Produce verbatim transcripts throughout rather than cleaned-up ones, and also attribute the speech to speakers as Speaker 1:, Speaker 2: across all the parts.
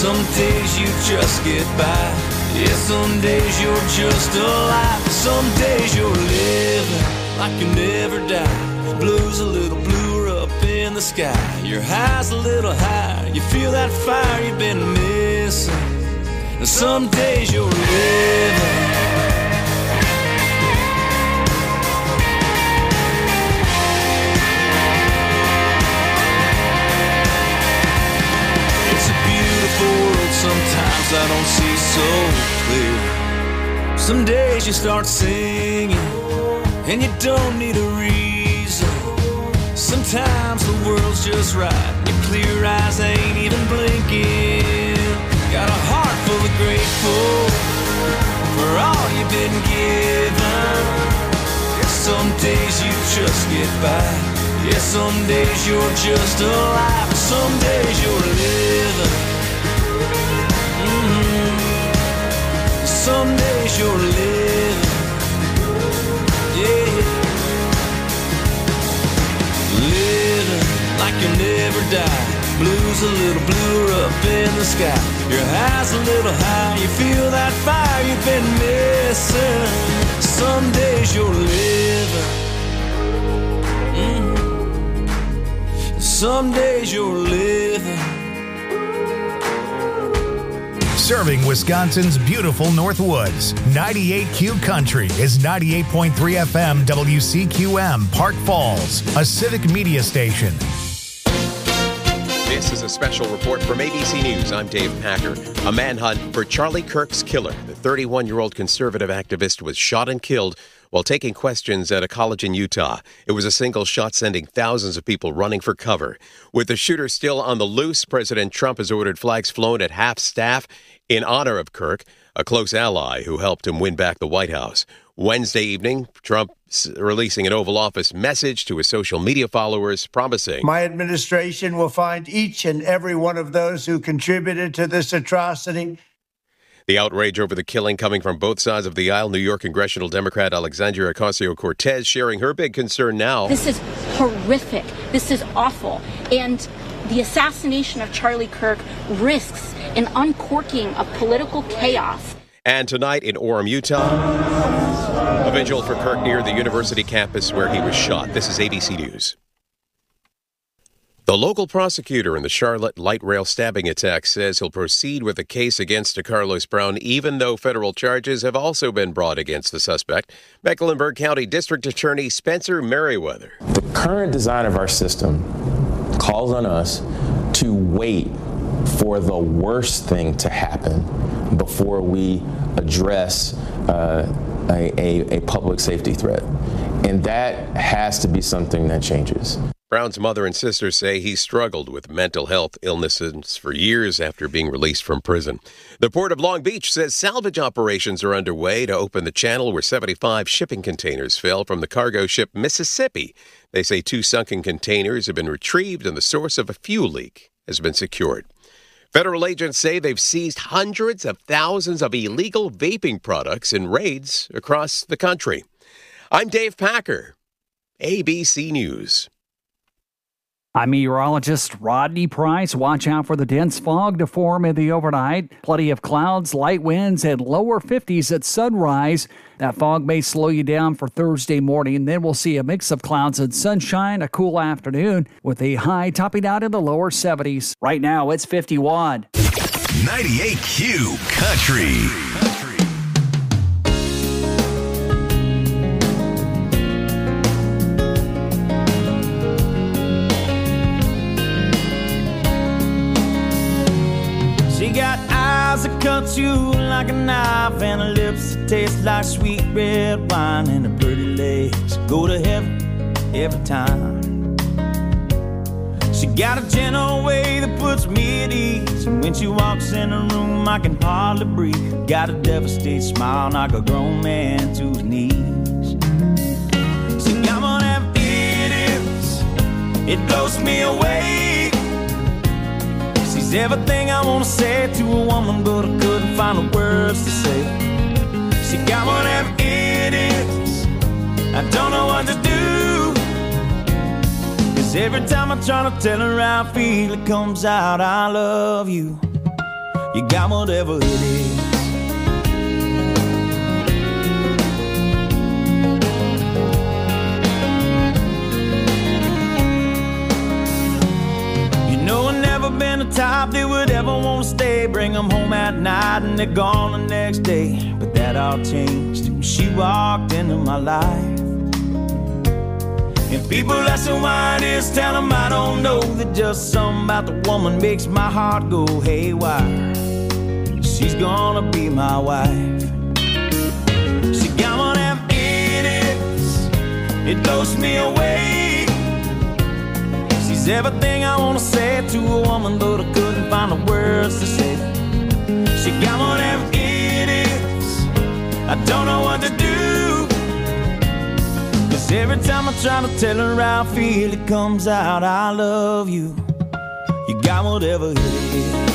Speaker 1: Some days you just get by. Yeah, some days you're just alive. Some days you're living like you never die. Blue's a little bluer up in the sky. Your high's a little higher. You feel that fire you've been missing. And some days you're living. World sometimes I don't see so clear. Some days you start singing and you don't need a reason. Sometimes the world's just right. Your clear eyes ain't even blinking. Got a heart full of grateful for all you've been given. Some days you just get by. Yeah, some days you're just alive. Some days you're living. Some days you're living, yeah. Living like you never die. Blue's a little bluer up in the sky. Your high's a little high. You feel that fire you've been missing. Some days you're living. Mm-hmm. Some days you're living.
Speaker 2: Serving Wisconsin's beautiful Northwoods. ninety-eight Q Country is ninety-eight point three F M W C Q M, Park Falls, a civic media station.
Speaker 3: This is a special report from A B C News. I'm Dave Packer. A manhunt for Charlie Kirk's killer. The thirty-one-year-old conservative activist was shot and killed while taking questions at a college in Utah. It was a single shot sending thousands of people running for cover. With the shooter still on the loose, President Trump has ordered flags flown at half-staff in honor of Kirk, a close ally who helped him win back the White House. Wednesday evening, Trump releasing an Oval Office message to his social media followers promising,
Speaker 4: "My administration will find each and every one of those who contributed to this atrocity."
Speaker 3: The outrage over the killing coming from both sides of the aisle. New York congressional Democrat Alexandria Ocasio-Cortez sharing her big concern now.
Speaker 5: This is horrific. This is awful. And the assassination of Charlie Kirk risks an uncorking of political chaos.
Speaker 3: And tonight in Orem, Utah, a vigil for Kirk near the university campus where he was shot. This is A B C News. The local prosecutor in the Charlotte light rail stabbing attack says he'll proceed with the case against DeCarlos Brown, even though federal charges have also been brought against the suspect. Mecklenburg County District Attorney Spencer Merriweather.
Speaker 6: The current design of our system calls on us to wait for the worst thing to happen before we address uh, a, a, a public safety threat. And that has to be something that changes.
Speaker 3: Brown's mother and sister say he struggled with mental health illnesses for years after being released from prison. The Port of Long Beach says salvage operations are underway to open the channel where seventy-five shipping containers fell from the cargo ship Mississippi. They say two sunken containers have been retrieved and the source of a fuel leak has been secured. Federal agents say they've seized hundreds of thousands of illegal vaping products in raids across the country. I'm Dave Packer, A B C News.
Speaker 7: I'm meteorologist Rodney Price. Watch out for the dense fog to form in the overnight. Plenty of clouds, light winds, and lower fifties at sunrise. That fog may slow you down for Thursday morning. Then we'll see a mix of clouds and sunshine, a cool afternoon with a high topping out in the lower seventies. Right now, it's fifty-one.
Speaker 2: ninety-eight Q Country.
Speaker 1: She got eyes that cut you like a knife and her lips that taste like sweet red wine and her pretty legs go to heaven every time. She got a gentle way that puts me at ease, and when she walks in the room I can hardly breathe. Got a devastated smile like a grown man to his knees. She got one of them idiots, it blows me away. She's everything I want to say to a woman, but I couldn't find the words to say. She got one of them idiots, I don't know what to do. Cause every time I try to tell her how I feel, it comes out, I love you. You got whatever it is. You know I've never been the type that would ever want to stay. Bring them home at night and they're gone the next day. But that all changed when she walked into my life. And people ask me why it is, tell them I don't know. That just something about the woman makes my heart go haywire. She's gonna be my wife. She got one of them idiots, it blows me away. She's everything I wanna say to a woman, but I couldn't find the words to say. She got one of them idiots, I don't know what to do. Cause every time I try to tell her how I feel, it comes out, I love you. You got whatever it is.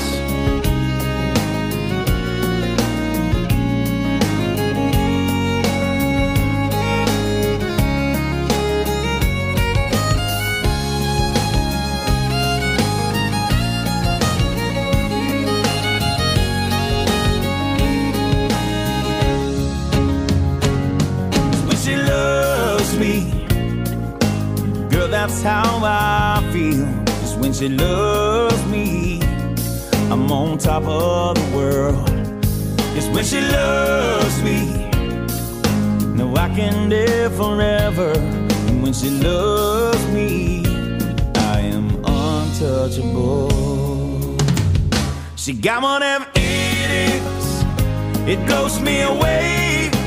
Speaker 1: That's how I feel. Cause when she loves me, I'm on top of the world. Cause when she loves me, no, I can live forever. And when she loves me, I am untouchable. She got one of them idiots, it blows me away.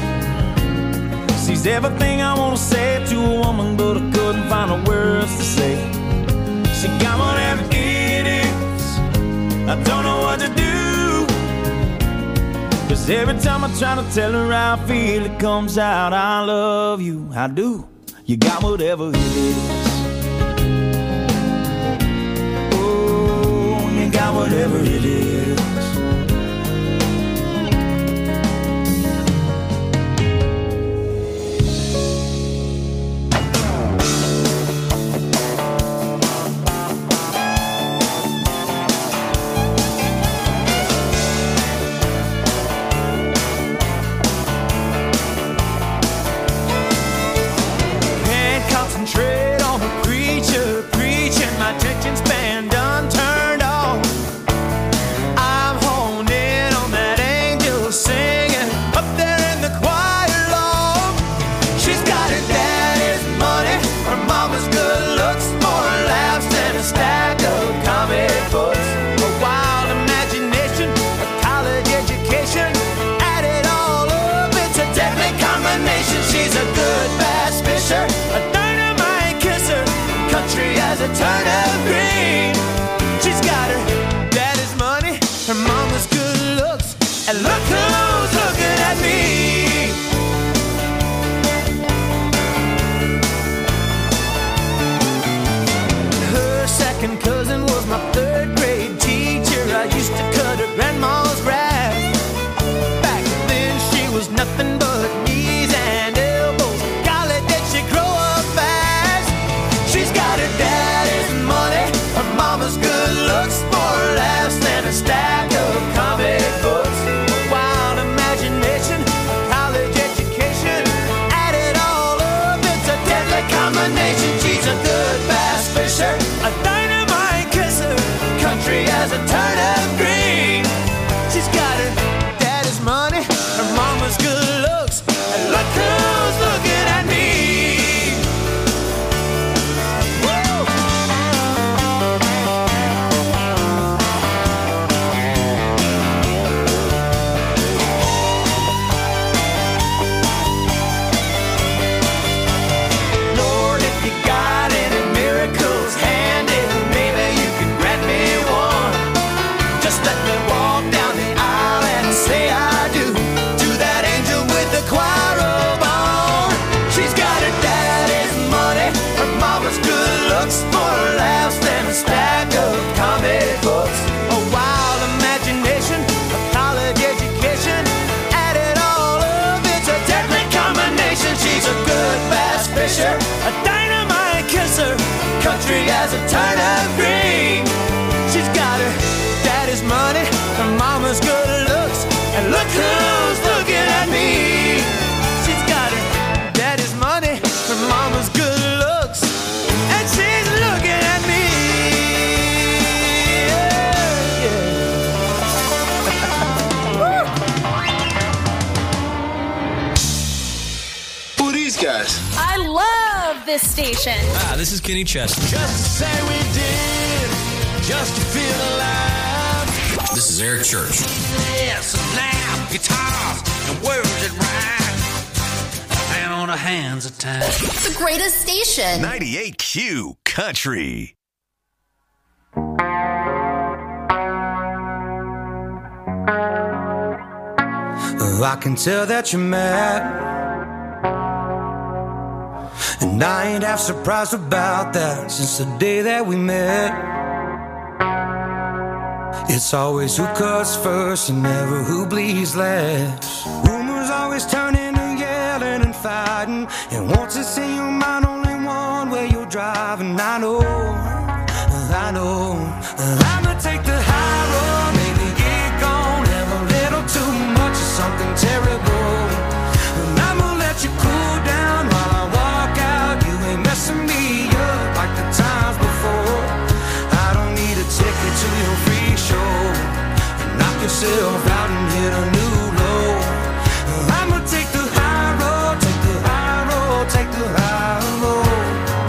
Speaker 1: She's everything I wanna say to a woman, but I couldn't find the words to say. She got one of them idiots, I don't know what to do. Cause every time I try to tell her how I feel, it comes out, I love you, I do. You got whatever it is. Oh, you got whatever it is. A turn of green. She's got her daddy's money, her mama's good looks, and look who's looking at me. Her second cousin was my third grade teacher. I used to cut her grandma's grass. Back then she was nothing but knees and elbows. Golly, did she grow up fast? She's got her dad mama's good looks, more laughs than a stack of comic books. A wild imagination, a college education, add it all up, it's a deadly combination. She's a good bass fisher, a dynamite kisser, country as a turnip green. She's got her daddy's money, her mama's good looks, and look who's looking at me. A dynamite kisser, country as a turnip green. She's got her daddy's money, her mama's mama's good looks, and look who's looking at me. She's got her daddy's money, her mama's good looks, and she's looking at me. Yeah, yeah.
Speaker 8: Who are these guys?
Speaker 9: I love this station.
Speaker 10: Ah, this is Kenny Chesney.
Speaker 1: Just to say we did, just to feel alive.
Speaker 10: This is Eric Church.
Speaker 1: Yes, now, guitars, and words that rhyme. And on the hands of time.
Speaker 9: The greatest station.
Speaker 2: ninety-eight Q Country.
Speaker 1: I can tell that you're mad, and I ain't half surprised about that since the day that we met. It's always who cuts first and never who bleeds last. Rumors always turn into yelling and fighting, and once it's in your mind, only one way you're driving. I know, I know, I'ma take the high road, maybe get gone, have a little too much of something terrible. And I'ma let you cool down while I walk out. You ain't messing me up like the times before. I don't need a ticket to your free show. Knock yourself out and hit a new low. I'ma take the high road, take the high road, take the high road.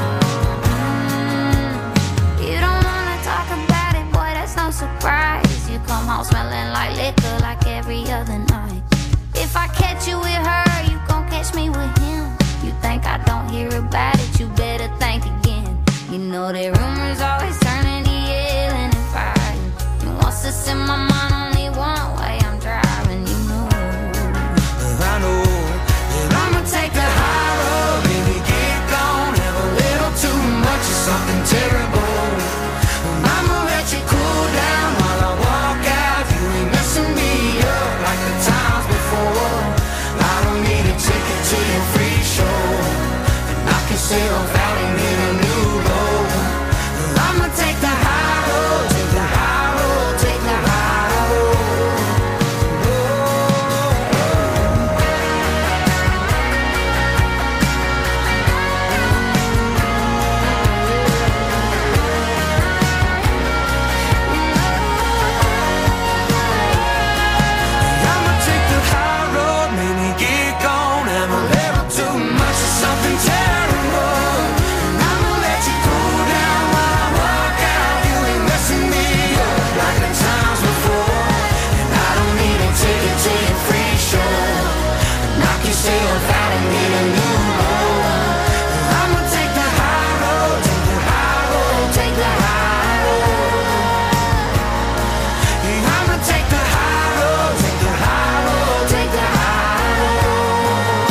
Speaker 11: You don't wanna talk about it, boy, that's no surprise. You come home smelling like liquor like every other night. If I catch you with her, you gon' catch me with him. You think I don't hear about it, you better think again. You know that rumors always turn into yelling and fighting. And once it's in my mind, only one way I'm driving, you know.
Speaker 1: I know that I'ma take the high road, baby, get gone, have a little too much of something terrible. And I'ma let you cool down while I walk out. You ain't messing me up like the times before. I don't need a ticket to your free show. And knock yourself out and hit a new low. I'ma take the high road, take the high road, take the high road. I'ma take the high road, maybe get gone, have a little too much of something terrible. And I'ma let you cool down while I walk out. You ain't messing me up like the times before. And I don't need a ticket to your free show. Knock yourself out and hit a new low. I'ma take the high road, take the high road, take the high road. Yeah, I'ma take the high road, take the high road, take the high road.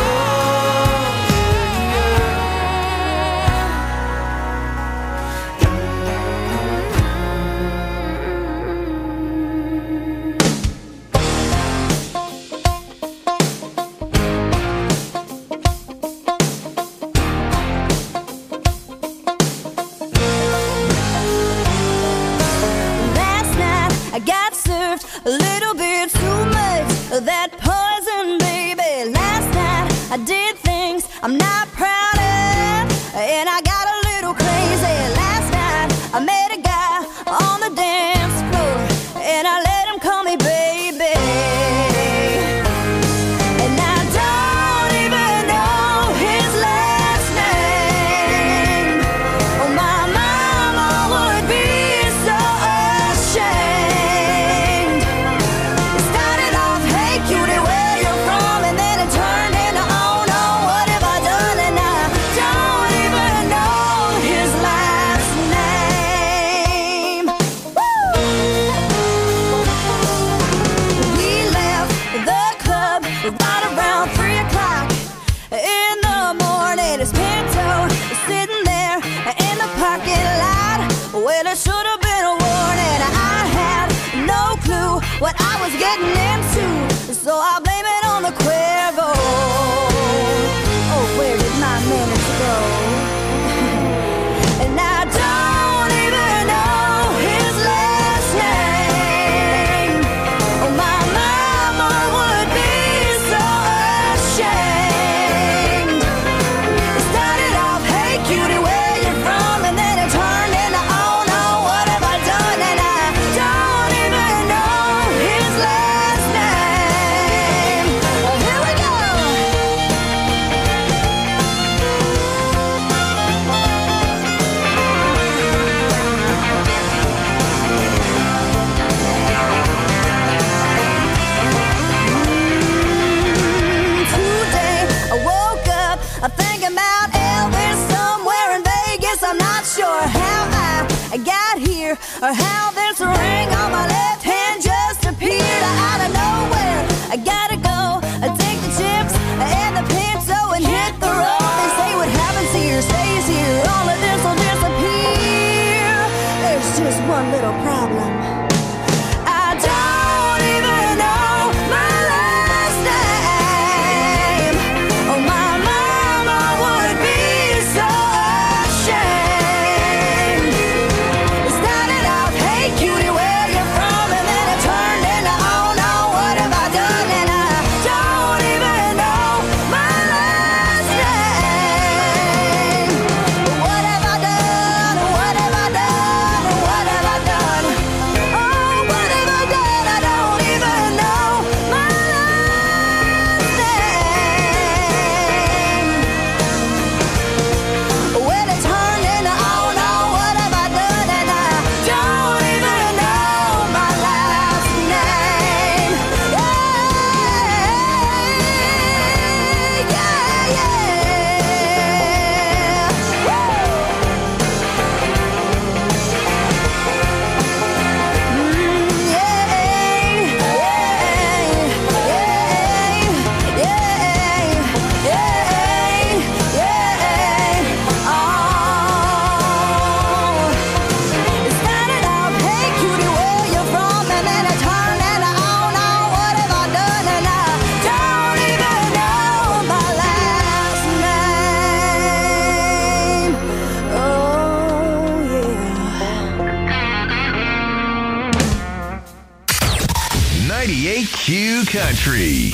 Speaker 11: Last night I got served a little bit too much of that poison, baby. Last night I did things I'm not proud of, and I got a little crazy. Last night I met a guy on the dance floor, and I let him call me baby. And I don't even know his last name. Oh, my mama would be so ashamed. It started off, hey cutie, where you from? And then it turned into, oh no, what have I done? And I don't even know his last name. Woo! We left the club right around three o'clock in the morning. His Pinto is sitting there in the parking lot. Well, it should have been a warning. I had no clue what I was getting into, so I blame it on the Cuervo. Oh, where did my minutes go? And I don't even know his last name. or how this ring on my left hand just appeared out of nowhere. I gotta go, I take the chips and the pinto and hit the road. They say what happens here stays here, all of this will disappear. There's just one little problem. I don't even know my last name. Oh, my mama would be so ashamed. It started off, hey cutie, where you from? And then it turned into, oh no, what have I done? And I don't even know my last name. What have I done? What have I done? What have I done? Oh, what have I done? I don't even know my last name. Well, it turned into, oh no, what have I done? And I don't even know my last name. Yeah, yeah, yeah.
Speaker 12: ninety-eight Q Country.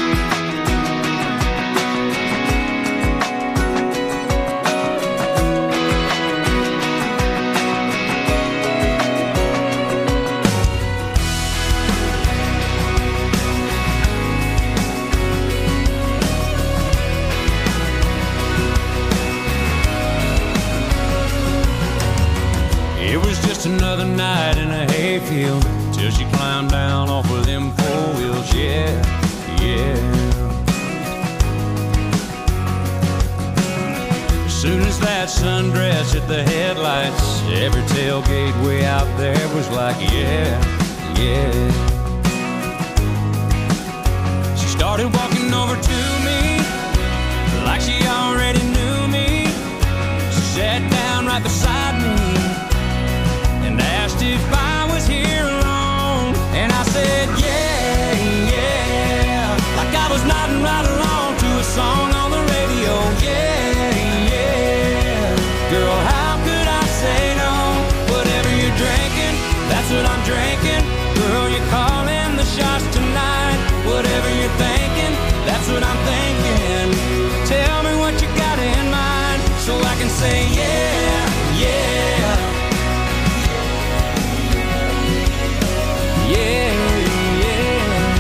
Speaker 1: It was just another night in a hayfield till she climbed down off of them four wheels, yeah, yeah. As soon as that sundress hit the headlights, every tailgate way out there was like, yeah, yeah. She started walking over to me like she already knew me. She sat down right beside me and asked if I was here alone. And I said, yeah, yeah, like I was nodding right along to a song on the radio, yeah, yeah. Girl, how could I say no? Whatever you're drinking, that's what I'm drinking. Girl, you're calling the shots tonight. Whatever you're thinking, that's what I'm thinking. Tell me what you got in mind so I can say, yeah, yeah. Yeah, yeah.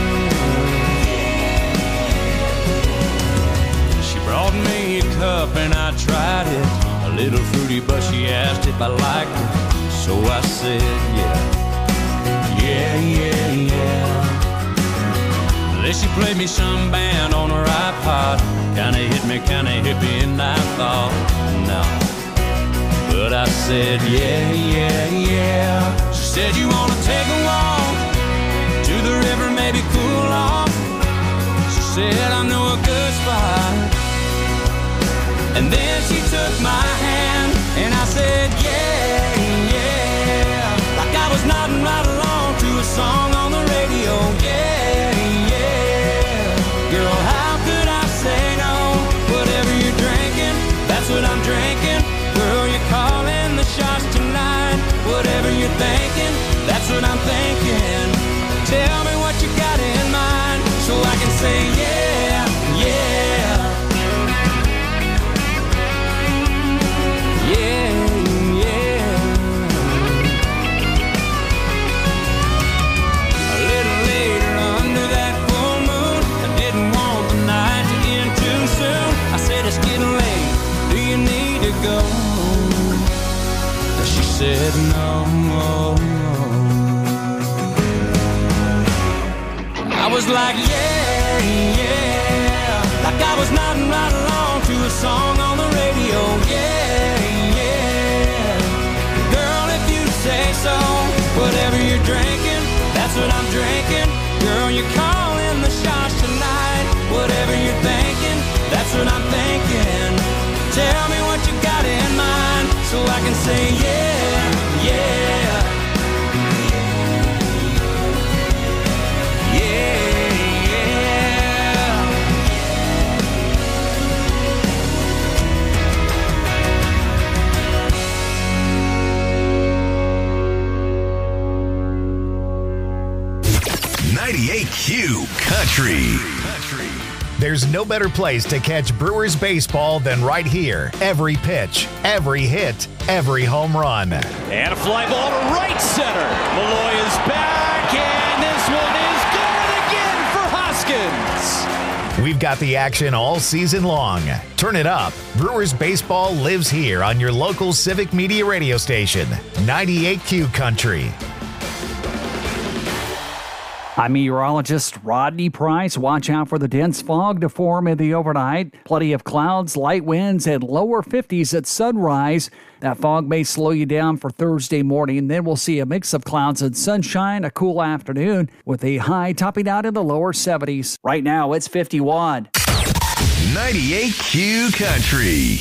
Speaker 1: She brought me a cup and I tried it. A little fruity, but she asked if I liked it. So I said, yeah, yeah, yeah, yeah. Then she played me some band on her iPod. Kinda hit me, kinda hippie, and I thought, no. But I said, yeah, yeah, yeah. She said, you wanna take a walk to the river, maybe cool off? She said, I know a good spot. And then she took my hand and I said, yeah, yeah. Like I was nodding right along to a song on the radio, yeah, yeah. Girl, how could I say no? Whatever you're drinking, that's what I'm drinking. Girl, you're calling the shots tonight. Whatever you're thinking, that's what I'm thinking. Tell me what you got in mind so I can say yeah, yeah. Yeah, yeah. A little later under that full moon, I didn't want the night to end too soon. I said it's getting late, do you need to go? She said no. I was like, yeah, yeah. Like I was nodding right along to a song on the radio, yeah, yeah. Girl, if you say so, drinking. Girl, you're calling the shots tonight. Whatever you're thinking, that's what I'm thinking. Tell me what you got in mind, so I can say yeah, yeah.
Speaker 12: ninety-eight Q Country.
Speaker 2: There's no better place to catch Brewers baseball than right here. Every pitch, every hit, every home run.
Speaker 13: And a fly ball to right center. Malloy is back, and this one is gone again for Hoskins.
Speaker 2: We've got the action all season long. Turn it up. Brewers baseball lives here on your local Civic Media radio station, ninety-eight Q Country.
Speaker 7: I'm meteorologist Rodney Price. Watch out for the dense fog to form in the overnight. Plenty of clouds, light winds, and lower fifties at sunrise. That fog may slow you down for Thursday morning. Then we'll see a mix of clouds and sunshine, a cool afternoon with a high topping out in the lower seventies. Right now, it's fifty-one.
Speaker 12: ninety-eight Q Country.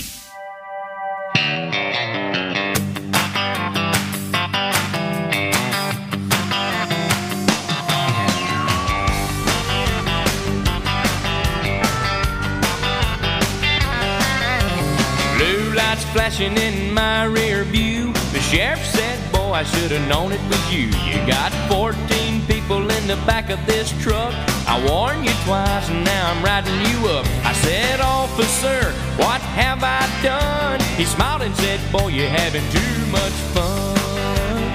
Speaker 1: Flashing in my rear view, the sheriff said, boy, I should have known it was you. You got fourteen people in the back of this truck. I warned you twice and now I'm riding you up. I said, officer, what have I done? He smiled and said, boy, you're having too much fun.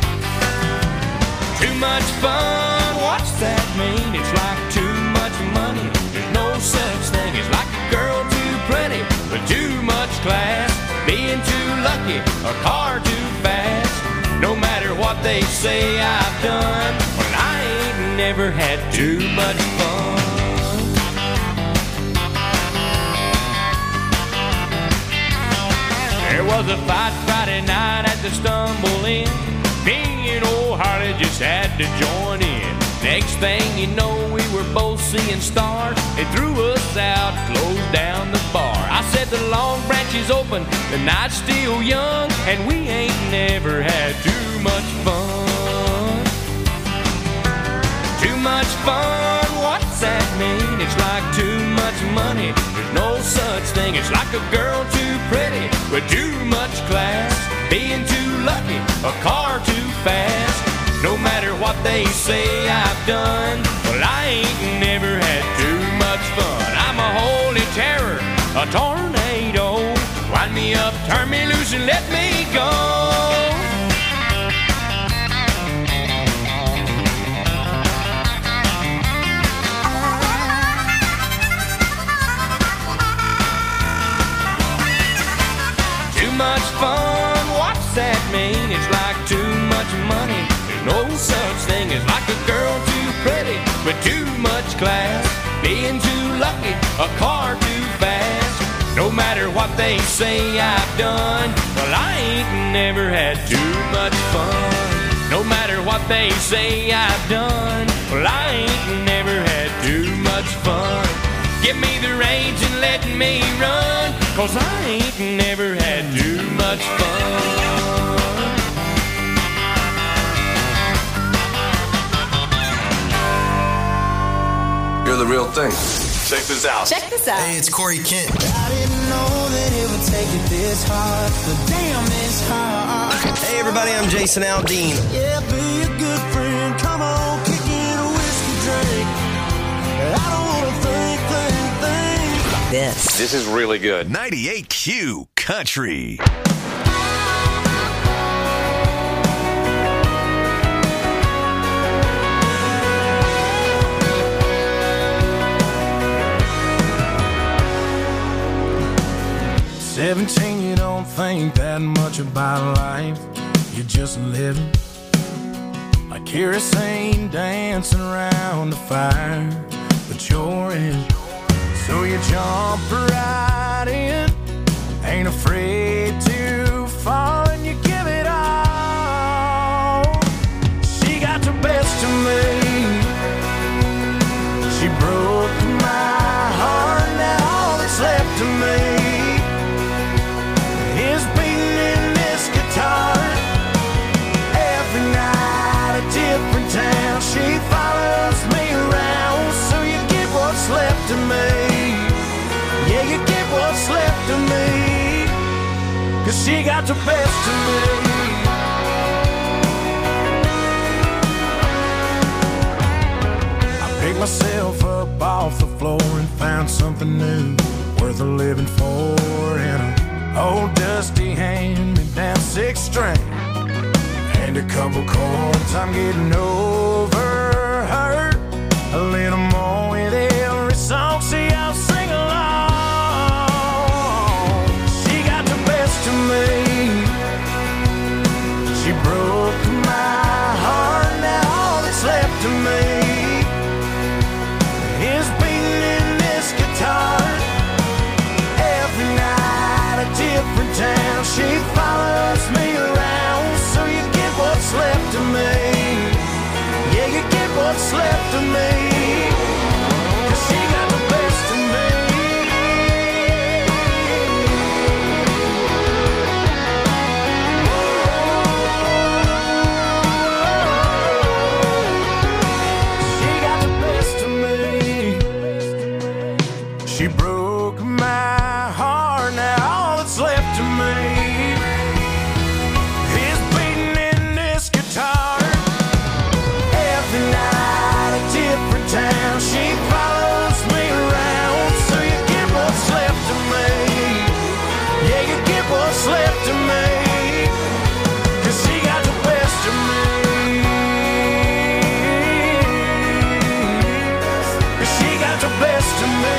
Speaker 1: Too much fun, what's that mean? It's like too much money. There's no such thing. It's like a girl too pretty with too much class. Being too lucky, a car too fast. No matter what they say I've done, well, I ain't never had too much fun. There was a fight Friday night at the Stumble Inn. Me and old Harley just had to join in. Next thing you know, we were both seeing stars. They threw us out, closed down the bar. I said the Long Branch is open, the night's still young, and we ain't never had too much fun. Too much fun, what's that mean? It's like too much money. There's no such thing. It's like a girl too pretty with too much class. Being too lucky, a car too fast. No matter what they say I've done, well, I ain't never had too much fun. I'm a holy terror, a tornado. Wind me up, turn me loose, and let me go. Too much fun, what's that mean? It's like too much money. No such thing as like a girl too pretty with too much class. Being too lucky, a car too fast. No matter what they say I've done, well, I ain't never had too much fun. No matter what they say I've done, well, I ain't never had too much fun. Give me the reins and let me run, 'cause I ain't never had too much fun.
Speaker 8: You're the real thing. Check this out.
Speaker 9: Check this out.
Speaker 10: Hey, it's Corey Kent.
Speaker 1: I didn't know that it would take it this hard, but damn, it's hard.
Speaker 10: Hey, everybody, I'm Jason Aldean.
Speaker 1: Yeah, be a good friend. Come on, kick in a whiskey drink. I don't want to think, think, think.
Speaker 10: Like this.
Speaker 12: This is really good. ninety-eight Q Country.
Speaker 1: seventeen, you don't think that much about life. You're just living like kerosene dancing around the fire, but you're in. So you jump right in, ain't afraid to fall, and you give it all. She got the best of me, she got the best of me. I picked myself up off the floor and found something new worth a living for in a old dusty hand-me-down six string and a couple chords. I'm getting over hurt a little more with every song. See, I'll sing along. She got the best of me. She broke my heart. Now all that's left of me is beating in this guitar. Every night a different town. She follows me around. So you get what's left of me. Yeah, you get what's left of me. 'Cause she got the best of me. She got the best of me. She broke my heart. Now all that's left of me is beating in this guitar. Every night a different town. She follows me around. So you get what's left of me. Yeah, you get what's left of me. 'Cause she got the best of me. 'Cause she got the best of me.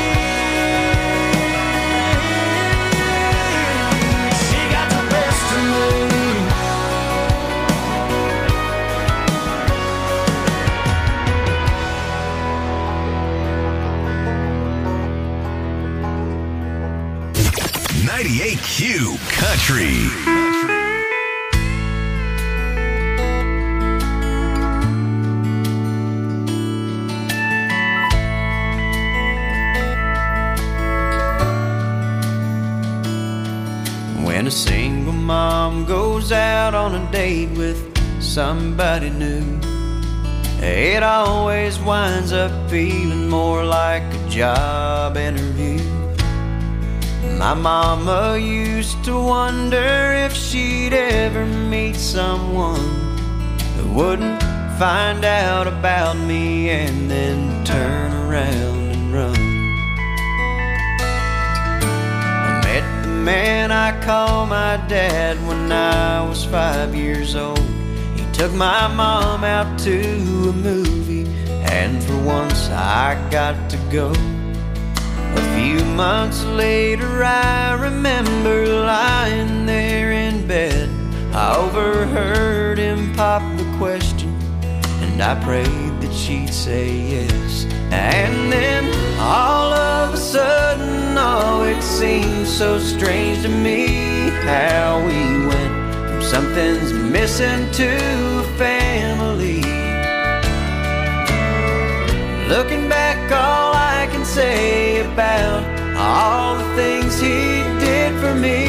Speaker 1: She got the best of me.
Speaker 12: ninety-eight Q Country.
Speaker 14: When a single mom goes out on a date with somebody new, it always winds up feeling more like a job interview. My mama used to wonder if she'd ever meet someone who wouldn't find out about me and then turn around and run. I met the man I call my dad when I was five years old. He took my mom out to a movie, and for once I got to go. A few months later I remember lying there in bed. I overheard him pop the question, and I prayed that she'd say yes. And then all of a sudden, oh, it seemed so strange to me how we went from something's missing to a family. Looking back, all I can say about all the things he did for me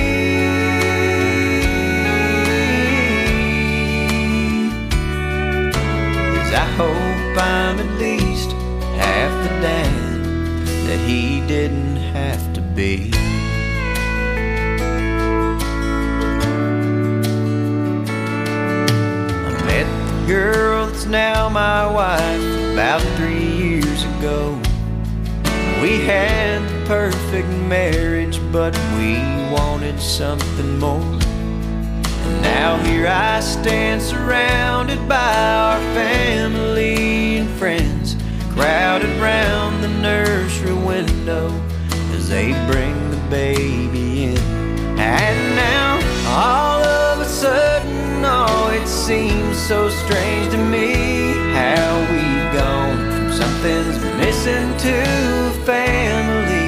Speaker 14: is I hope I'm at least half the dad that he didn't have to be. I met the girl that's now my wife about three years ago. We had the perfect marriage, but we wanted something more. And now here I stand surrounded by our family and friends, crowded round the nursery window as they bring the baby in. And now all of a sudden, oh, it seems so strange to me how we've gone from something's missing to a family.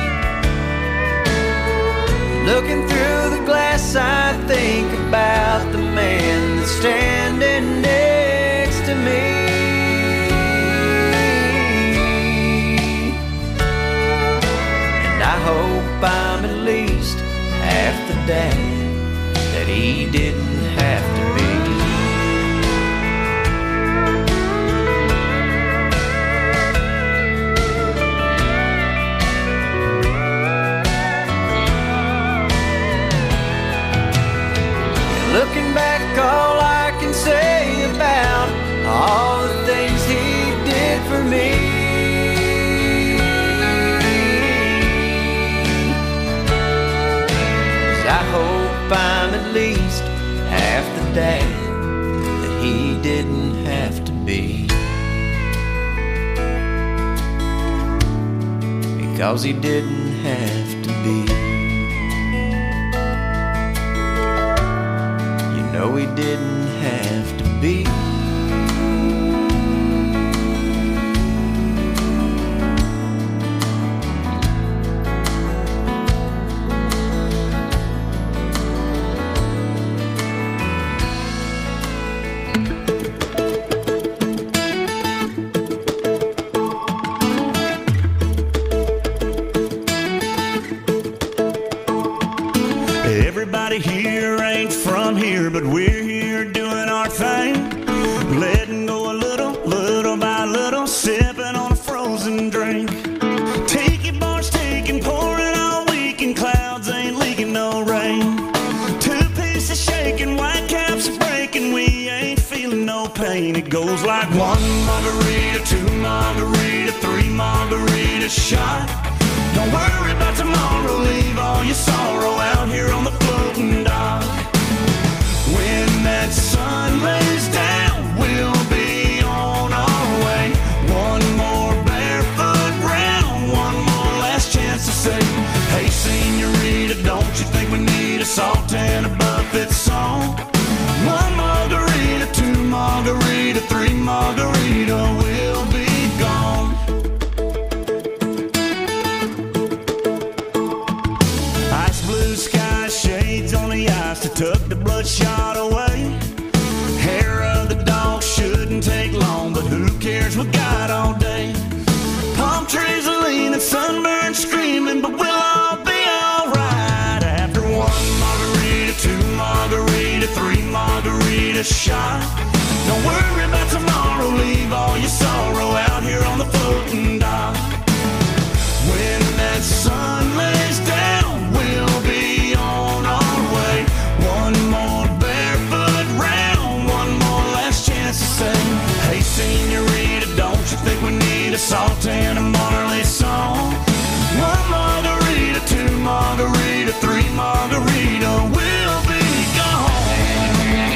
Speaker 14: Looking through the glass, I think about the man that's standing next to me. And I hope I'm at least half the dad that he didn't have to be. 'cause he didn't have to be. You know he didn't have to be.
Speaker 15: Everybody here ain't from here, but we're here doing our thing. Letting go a little, little by little, sipping on a frozen drink. Tiki bars taking, pouring all weekend, clouds ain't leaking no rain. Two pieces shaking, white caps are breaking, we ain't feeling no pain. It goes like one margarita, two margarita, three margarita shot. Don't worry about tomorrow, leave all your sorrow out here on the floating dock. When that sun lays down, we'll be on our way. One more barefoot round, one more last chance to say, hey senorita, don't you think we need a salt and a buffet song? One margarita, two margarita, three margarita, we'll be gone. Shades on the ice to tuck the bloodshot away. Hair of the dog shouldn't take long, but who cares, we got all day. Palm trees are leaning, sunburned screaming, but we'll all be alright. After one margarita, two margarita, three margarita shot. Don't worry about tomorrow, leave all your sorrow out here on the floating dock. When that sun lays down, we'll be on our way. One more barefoot round, one more last chance to say, hey senorita, don't you think we need a salt and a Marley song? One margarita, two margarita, three margarita, we'll be gone.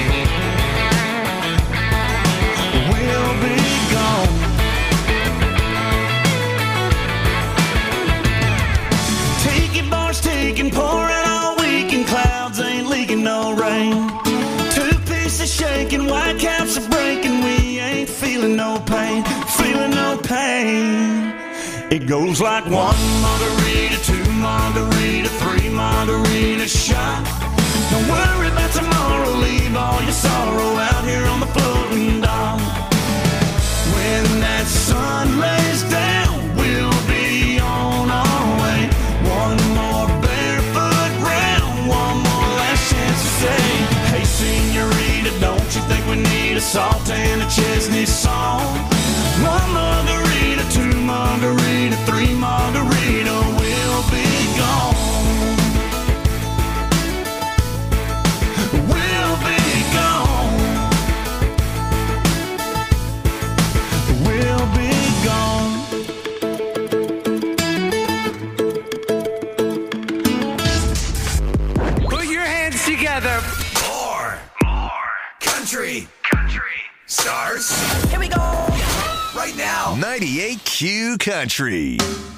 Speaker 15: We'll be gone. Tiki bars taking, pouring all weekend, clouds ain't leaking no rain. Two pieces shaking, white caps are breaking, we ain't feeling no pain, feeling no pain. It goes like one margarita, two margarita, three margarita shot. Don't worry about tomorrow, leave all your sorrow out here on the floating dock. When that sun lays down, we'll be on our way. One more barefoot round, one more last chance to say, hey senorita, don't you think we need a salt and a Chesney song? One margarita, two margarita, three margarita, we'll be gone. We'll be gone. We'll be gone.
Speaker 12: Together. More, more country, country stars.
Speaker 9: Here we go.
Speaker 12: Right now, ninety-eight Q Country.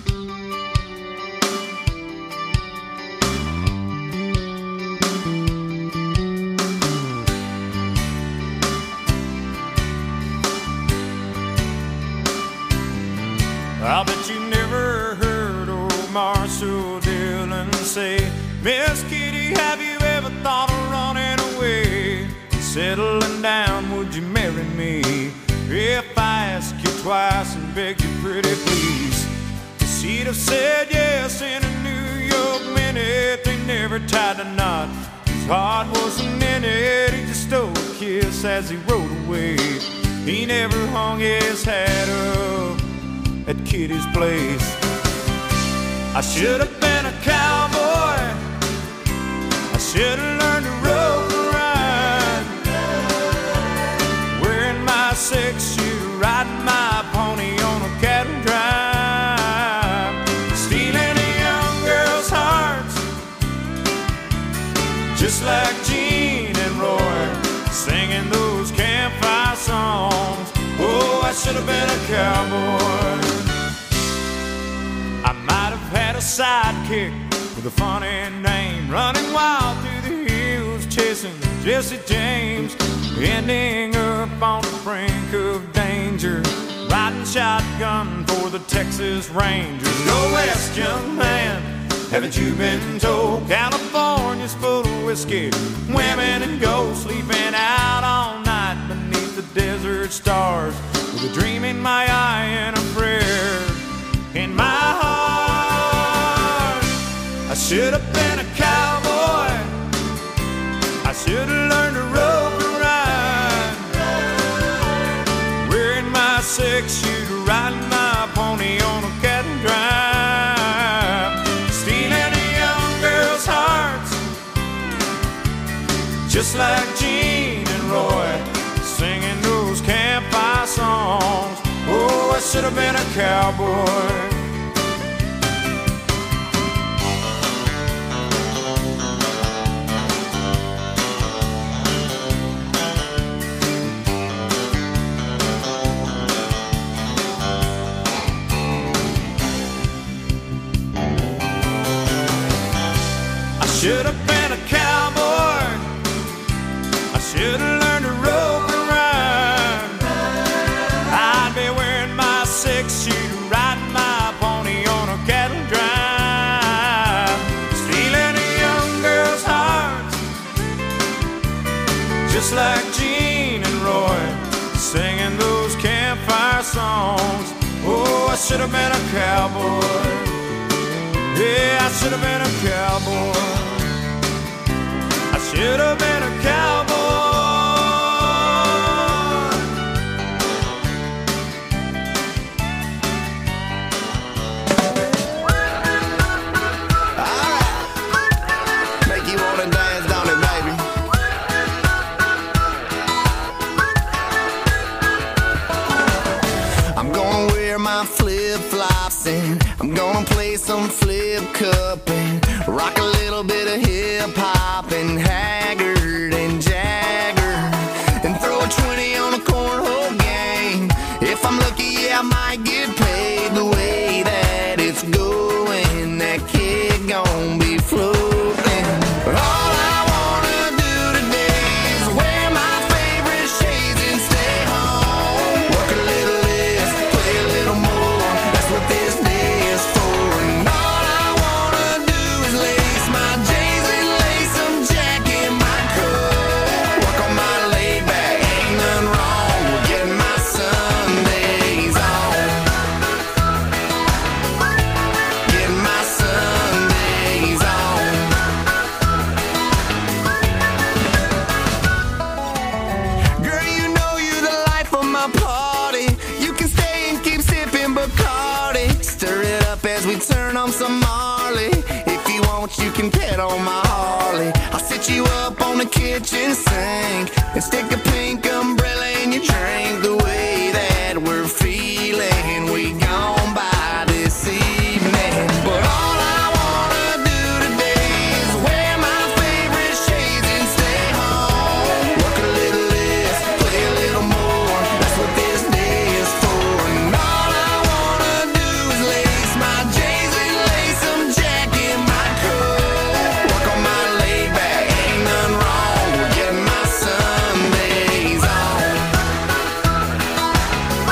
Speaker 16: I bet you never heard old Marshall Dillon say, Miss Kitty, have you ever thought of running away? Settling down, would you marry me? If I ask you twice and beg you pretty please. She'd have said yes in a New York minute. They never tied a knot, his heart wasn't in it. He just stole a kiss as he rode away. He never hung his hat up at Kitty's place. I should have been a cowboy, I should have learned to rope and ride, wearing my six-shooter, riding my pony on a cattle drive, stealing a young girl's hearts, just like Gene and Roy, singing those campfire songs. Oh, I should have been a cowboy. I might have had a sidekick with a funny name, running wild through the hills, chasing Jesse James, ending up on the brink of danger, riding shotgun for the Texas Rangers. Go west, young man, haven't you been told? California's full of whiskey, women and gold, sleeping out all night beneath the desert stars, with a dream in my eye and a prayer in my heart. I should have been a cowboy, I should have learned to rope and ride, wearing my six-shooter, riding my pony on a cattle drive, stealing a young girl's hearts, just like Gene and Roy, singing those campfire songs. Oh, I should have been a cowboy. I should have been a cowboy, I should have learned to rope and ride, I'd be wearing my six-shooter, riding my pony on a cattle drive, stealing a young girl's heart, just like Gene and Roy, singing those campfire songs. Oh, I should have been a cowboy, yeah, I should have been a cowboy, I should have been a cowboy.
Speaker 10: Alright, make you wanna dance, don't it, baby? I'm gonna wear my flip-flops and I'm gonna play some flip cup and rock a little bit of hip-hop and Haggard and Jagger and throw a twenty on a cornhole game. If I'm lucky, yeah, I might get paid. The way that it's going, that kid gon' be floating. All I wanna do today is wear my favorite shades and stay home. Work a little less, play a little more. That's what this day is for. And all I wanna do is lace my J's and lace some Jack in my coat. Work on my laid back, ain't nothing wrong with getting my Sundays on. Getting my Sundays on. Girl, you know you the life of my party. You can stay and keep sipping Bacardi. Stir it up as we turn on some Marley. If you want, you can pet on my Harley. I'll sit you up on the kitchen sink and stick a pink umbrella in your drink. The way that we're feeling, we gon' by this evening. But all I wanna do today is wear my favorite shades and stay home. Work a little less, play a little more. That's what this day is for. And all I wanna do is lace my J's and lace some Jack in my coat. Work on my laid back, ain't nothing wrong with getting my Sundays on.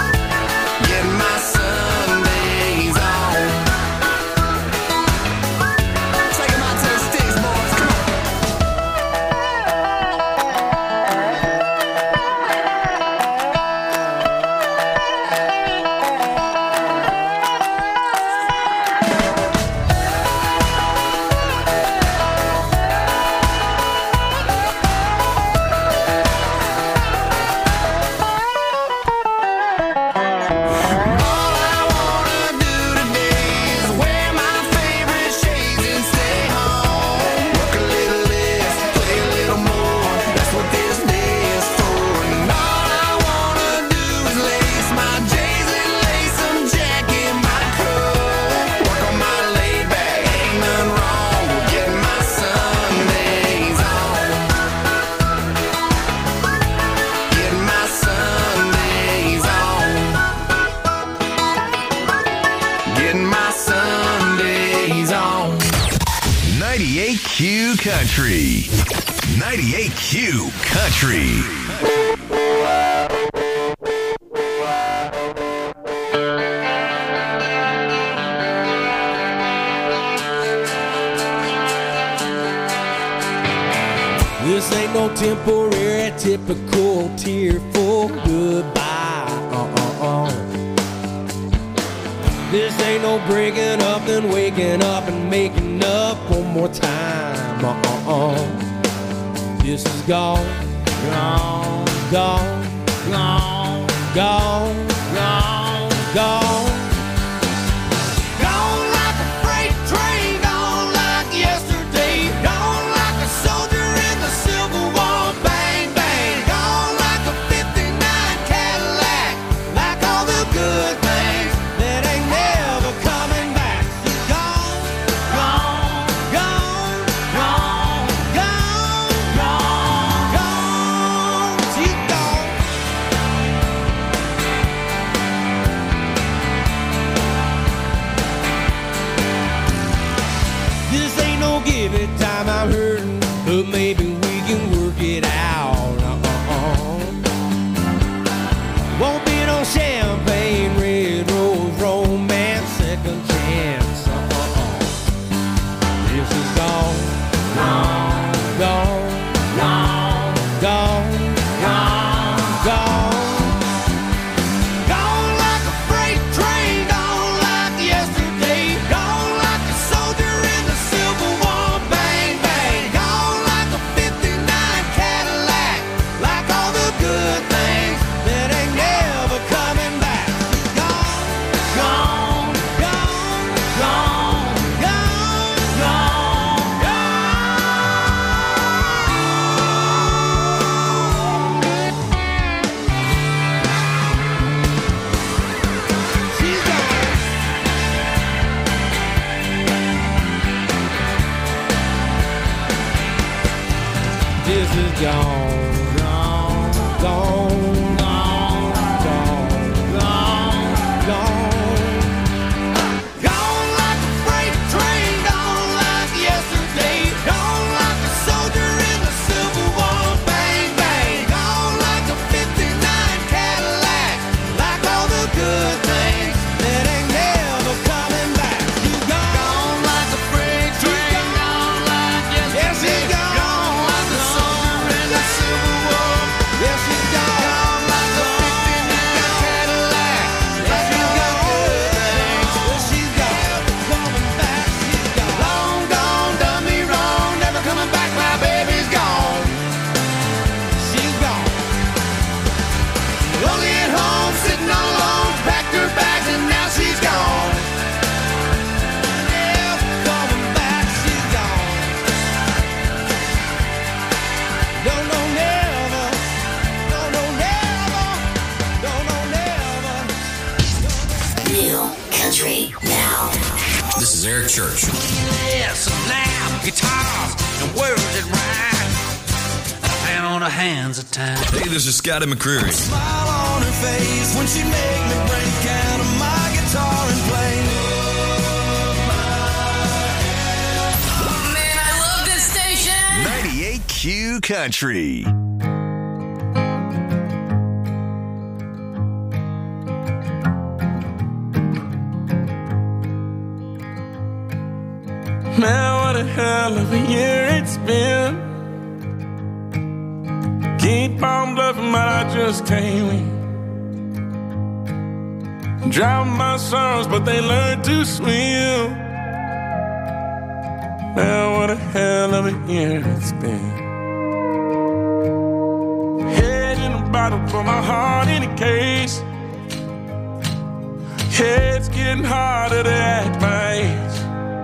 Speaker 12: Q Country. ninety-eight Q Country.
Speaker 17: This ain't no temporary, typical tearful goodbye. Uh-uh-uh. This ain't no breaking up and waking up and making up one more time. Uh-uh-uh. This is gone, gone, gone, gone, gone, gone, gone. Gone like a freight train, gone like yesterday, gone like a soldier in the Civil War. Bang, bang, gone like a fifty-nine Cadillac, like all the good things that ain't never coming back. She's gone, gone, gone, gone, gone, gone, gone. She's gone. This ain't no give it time, I'm hurting, but maybe we can work it out. Uh-uh-uh. Won't be no champagne, red rose, romance, second chance. Uh-uh-uh. This is gone, gone, gone, gone, gone, gone, gone. Gone like a freight train, gone like yesterday, gone like a soldier in the Civil War. Bang, bang, gone like a fifty-nine Cadillac, like all the good things that ain't never coming back. Gone, gone, gone, gone, gone, gone, gone. She's gone. This is gone, gone, gone, gone, gone, gone, gone. Gone like a freight train, gone like yesterday, gone like a soldier in the Civil War. Bang, bang, gone like a fifty-nine Cadillac, like all the good things that ain't never coming back. She's gone, gone like a freight train, gone like yesterday. She's gone, gone like a soldier in the Civil War. Yeah, she's gone, gone like a fifty-nine Cadillac, like all the good things. She's gone, coming back. She's gone, long gone, done me wrong, never coming back. My baby's gone. She's gone. Only at home, sitting all alone, packed her bags and now she's gone. Never coming back. She's gone. No, no, never. No, no, never. No, no, never.
Speaker 18: New Country Now.
Speaker 19: This is Eric Church.
Speaker 20: Yes, now guitars and words that rhyme. A pound of hands at time.
Speaker 19: Hey, this is Scotty McCreery.
Speaker 20: Smile on her face when she make me break out of my guitar and play.
Speaker 18: Man, I love this station.
Speaker 12: ninety-eight Q Country.
Speaker 15: Man, what a hell of a year it's been. Keep on bluffing, but I just can't win. Drown my sorrows, but they learn to swim. Man, what a hell of a year it's been. Head in a bottle, put my heart in a case. It's getting harder to act my age.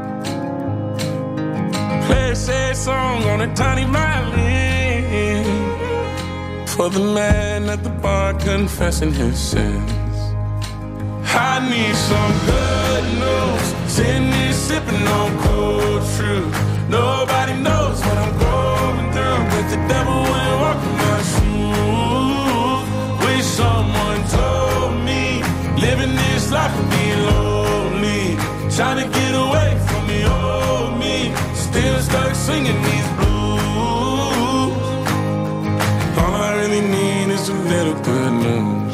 Speaker 15: Play a sad song on a tiny violin for the man at the bar confessing his sins. I need some good news. Sitting here sipping on cold truth. Nobody knows what I'm going through, but the devil ain't walking my shoes. Wish someone told me living this life would be lonely. Trying to get away from the old me.
Speaker 21: still stuck singing these blues. All I really need is a little good news.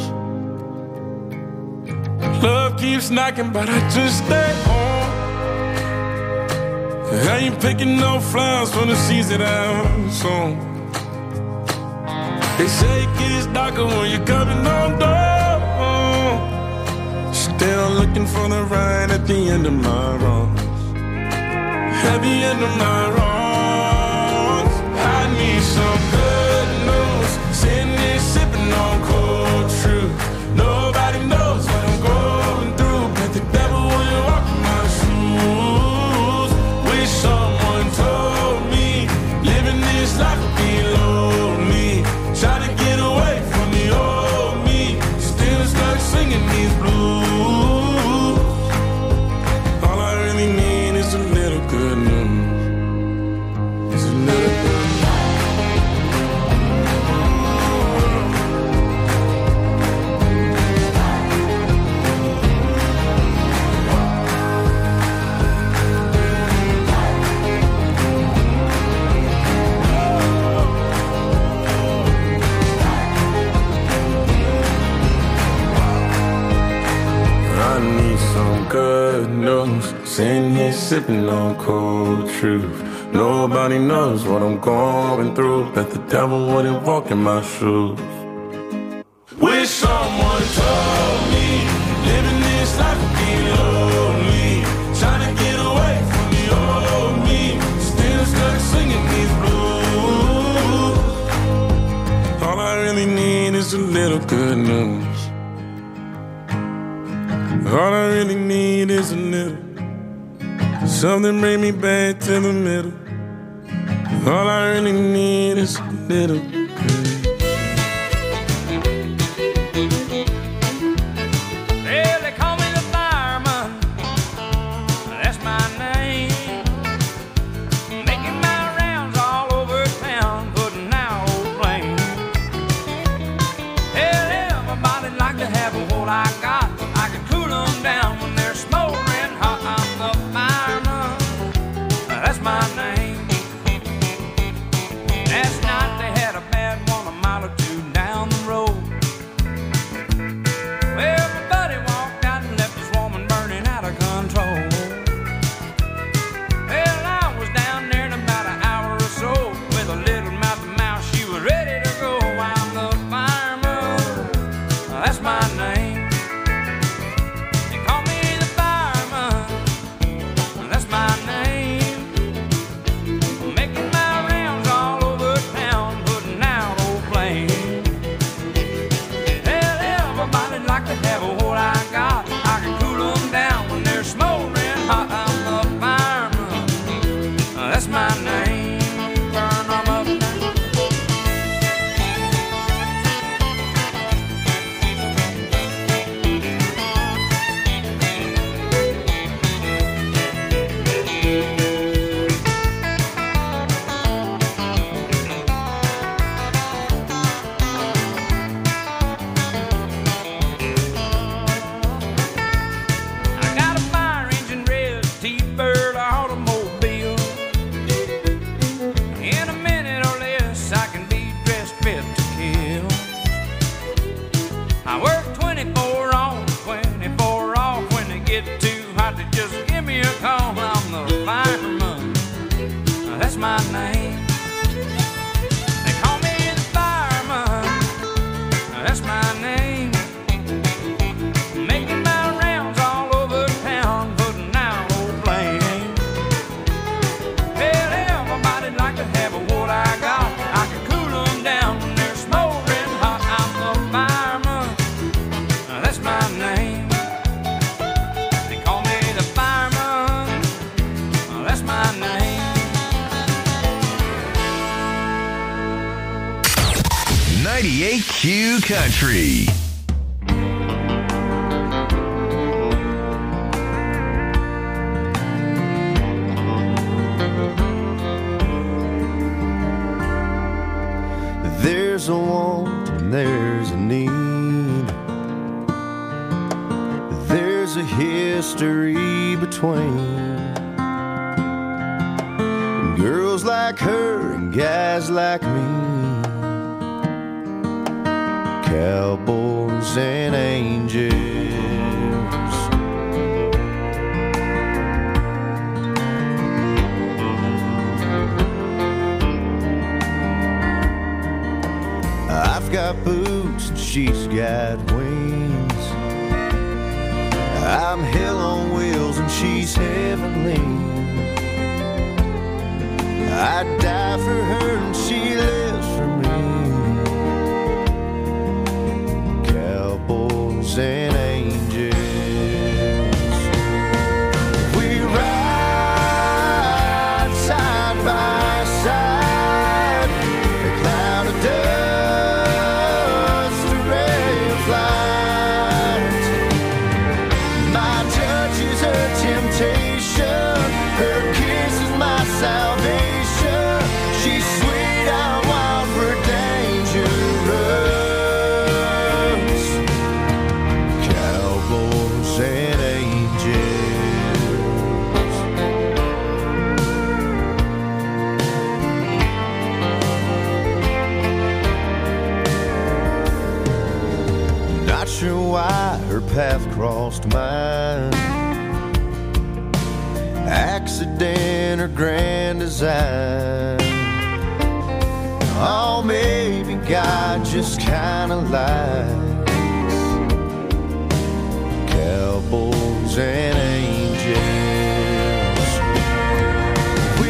Speaker 21: Love keeps knocking, but I just stay home. I ain't picking no flowers from the seeds that I'm sown. They say it gets darker when you're coming on door. Still looking for the right at the end of my road. At the end of my road, I need some good news. Sitting here sipping on cold truth. Nobody knows what I'm going through, but the devil will walk in my shoes. Wish someone told me living this life would be lonely. Try to get away from the old me. Still stuck singing these blues. All I really need is a little good news. It's a little good good news. Sitting here sipping on cold truth. Nobody knows what I'm going through, but the devil wouldn't walk in my shoes. Wish someone told me living this life would be lonely. Trying to get away from the old me. Still stuck singing these blues. All I really need is a little good news. All I really need is a little. Something bring me back to the middle. All I really need is a little.
Speaker 16: Well, they call me the fireman. That's my name. Making my rounds all over town, putting out old flames. Hell, everybody like to have what I got. I can cool them down when they're smoldering hot. I'm the fireman. That's my name. Last night they had a bad one a mile or two down the road. Well, my buddy walked out and left his woman burning out of control. Well, I was down there in about an hour or so with a little mouth to mouth. She was ready to go. I'm the fireman. That's my name. My name. They call me the fireman. That's my name. Making my rounds all over town, putting out old flames. Hell, everybody like to have a what I got. I can cool them down when they're smoldering hot. I'm the fireman. That's my name. They call me the fireman. That's my name.
Speaker 12: ninety-eight Q Country.
Speaker 10: There's a want and there's a need. There's a history between. Girls like her and guys like me, cowboys and angels. I've got boots and she's got wings. I'm hell on wheels and she's heavenly. I'd die for her and she lives for me. Cowboys and angels. We ride side by side. A cloud of dust, a ray of light. My touch is her temptation. Her kiss is my salvation. She's sweet, I'm wild, we're dangerous. Cowboys and angels. Not sure why her path crossed mine. Accident or grand design. Oh, maybe God just kinda lied. Cowboys and angels. We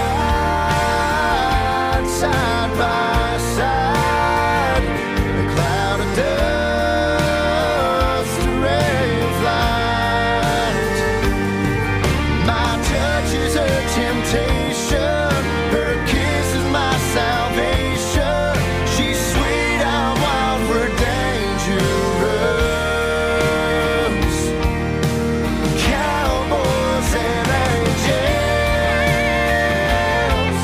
Speaker 10: ride side by side. A cloud of dust, a ray of light. My touch is her temptation. Her kiss is my salvation. She's sweet, I'm wild, we're dangerous. Cowboys and angels.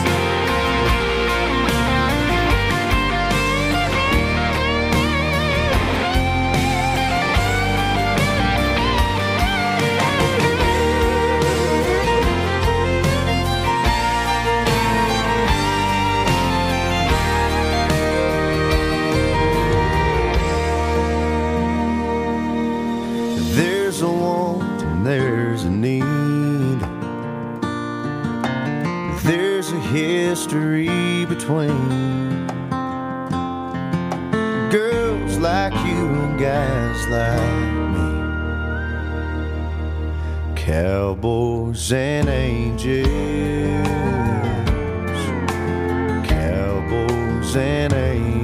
Speaker 10: There's a want and there's a need. There's a history between girls like you and guys like me. Cowboys and angels. Cowboys and angels.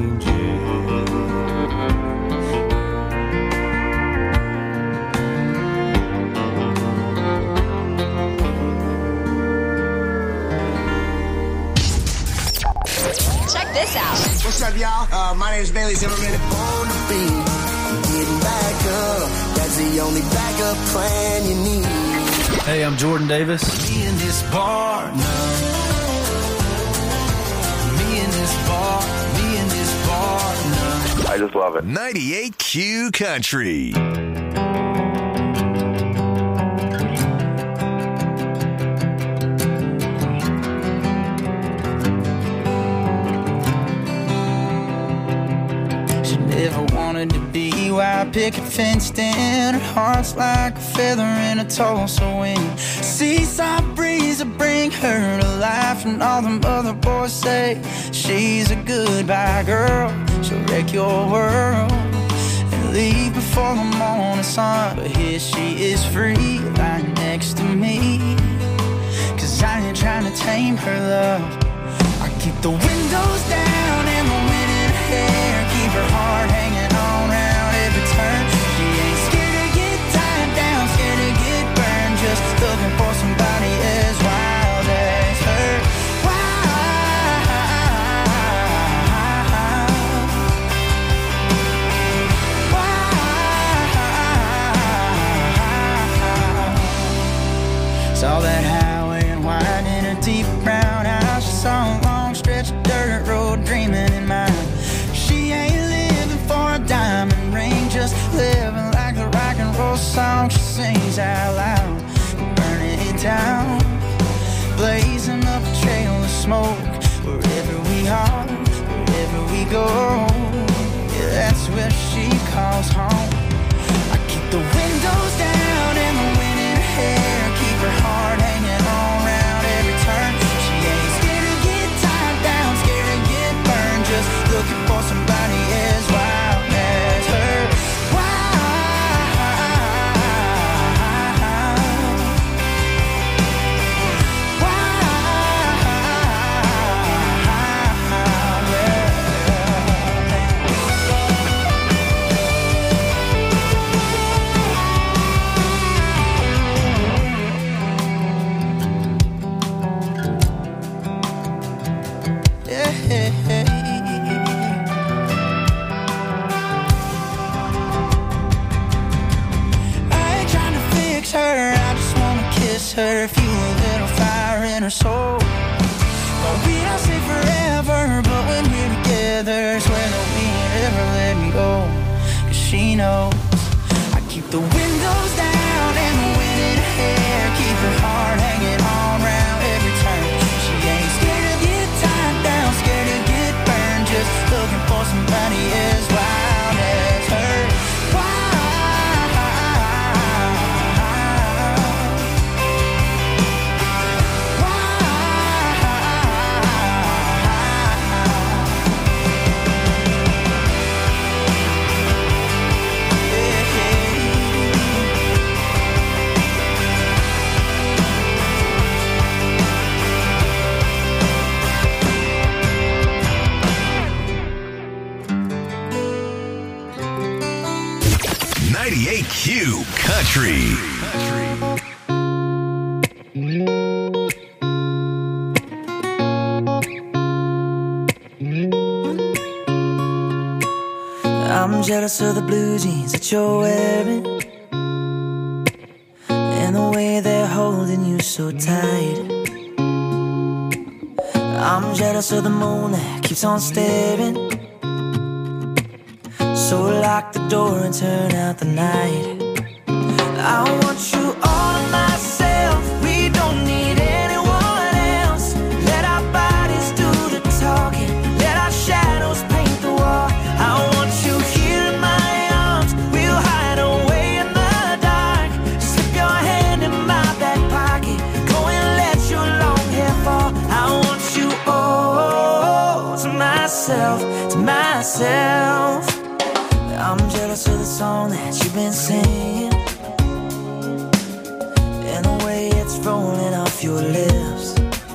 Speaker 9: Check this out.
Speaker 10: What's up, y'all? Uh, my name is Bailey Zimmerman. On the beat, getting back up. That's the only backup plan you need.
Speaker 4: Hey, I'm Jordan Davis.
Speaker 20: Me in this bar now. Me in this bar. Me in this bar now.
Speaker 12: I just love it. ninety-eight Q Country.
Speaker 22: Never wanted to be where I picket fenced in. Her heart's like a feather in a Tulsa wind. Seaside breeze will bring her to life. And all them other boys say she's a goodbye girl. She'll wreck your world and leave before the morning sun. But here she is free, lying next to me. Cause I ain't trying to tame her love. I keep the windows down and the wind in her hair. Keep her heart hanging on round every turn. She ain't scared to get tied down, scared to get burned. Just looking for somebody as wild as her. Saw that highway and wine in her deep brown eyes. She saw a long stretch of dirt road dreaming in mind. She ain't living for a diamond ring, just living like the rock and roll song she sings out loud. Burning it down, blazing up a trail of smoke. Wherever we are, wherever we go, yeah, that's where she calls home. I keep the windows down and the wind in her hair, keep her heart hanging on round every turn. She ain't scared to get tied down, scared to get burned, just looking for somebody as wild as her. Her, fuel a little fire in her soul. Well, we don't say forever, but when we're together, swear that we ain't ever let me go. Cause she knows I keep the windows down and the wind in her hair, keep her heart hanging on round every turn. She ain't scared to get tied down, scared to get burned, just looking for somebody as wild as her.
Speaker 12: ninety-eight Q Country.
Speaker 22: I'm jealous of the blue jeans that you're wearing, and the way they're holding you so tight. I'm jealous of the moon that keeps on staring, so lock the door and turn out the night. I want you all to myself, we don't need anyone else. Let our bodies do the talking, let our shadows paint the wall. I want you here in my arms, we'll hide away in the dark. Slip your hand in my back pocket, go and let your long hair fall. I want you all to myself, to myself. I'm jealous of the song that you've been singing, and the way it's rolling off your lips.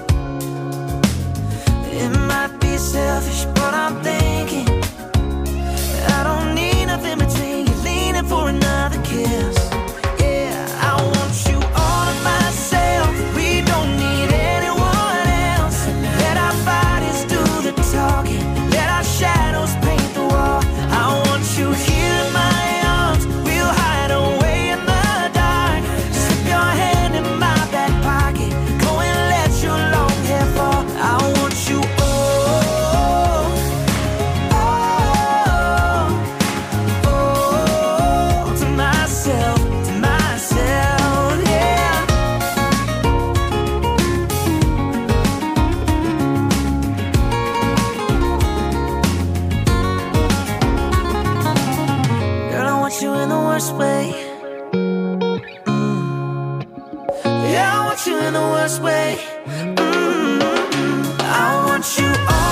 Speaker 22: It might be selfish, but I'm thinking I don't need nothing between you, leaning for another kiss. Yeah, I want you all to myself, we don't need anyone else. Let our bodies do the talking, let our shadows paint the wall. I want you here in my arms, we'll hide away in the dark. Slip your hand in my back pocket, go and let your long hair fall. I want you all, all, all to myself, to myself, yeah. Girl, I want you in the worst way. Mm. Yeah, I want you in the worst way. Mm-hmm. I want you all.